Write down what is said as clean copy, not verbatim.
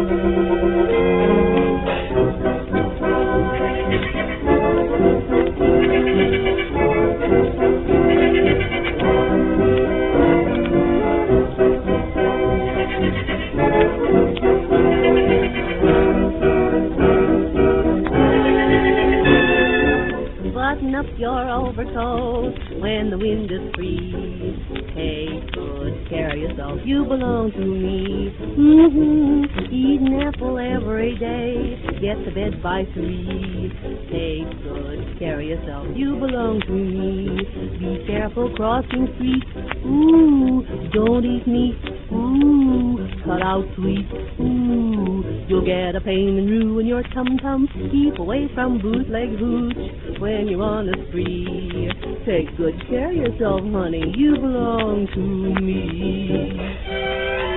Button up your overcoat when the wind is free. Take good care of yourself, you belong to me. Eat an apple every day, get to bed by 3. Take good care of yourself, you belong to me. Be careful crossing streets, ooh, don't eat meat, ooh, cut out sweets, ooh, you'll get a pain and ruin your tum-tum. Keep away from bootleg hooch when you're on the spree. Take good care of yourself, honey, you belong to me.